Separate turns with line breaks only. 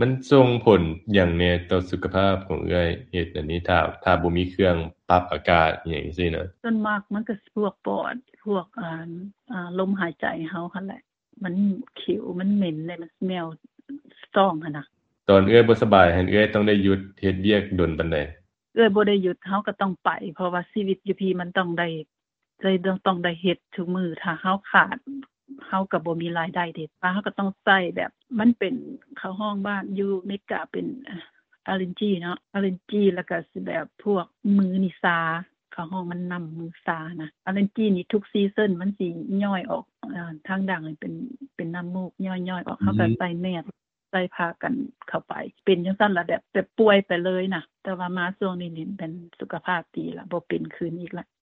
มันส่งผลหยังแหน่ต่อสุขภาพของเอื้อยเฮ็ดอันนี้ถ้าบ่มีเครื่องปรับอากาศอิหยังจังซี่นะ
ส่วนมากมันก็สิพวกปอดพวกลมหายใจเฮาหั่นแหละมันขิวมันเหม็นเลยมันแมวซ่องหั่นน่ะ
ตอนเอื้อยบ่สบายหั่นเอื้อยต้องได้หยุดเฮ็ดเวียกดนปานใด
บ่ได้หยุดเฮาก็ต้องไปเพราะว่าชีวิตอยู่พี่มันต้องได้เฮ็ดทุกมื้อถ้าเฮาขาดเฮาก็บ่มีรายได้เด็ดเฮาก็ต้องใช้แบบมันเป็นเข้าห้องบ้านอยู่เมกาเป็นอะเลร์จีเนาะอะเลร์จีแล้วก็สิแบบพวกมือนี่ซาเข้าห้องมันนำมือซานะอะเลร์จีนี่ทุกซีซันมันสิย่อยออกทางดังนี่เป็นน้ำมูกย่อยๆออกเฮาก็ใส่แมสใส่ผ้ากันเข้าไปเป็นจังซั่นล่ะแบบป่วยไปเลยน่ะแต่ว่ามาช่วงนี้นี่เป็นสุขภาพดีแล้วบ่เป็นคืนอีกแล้ว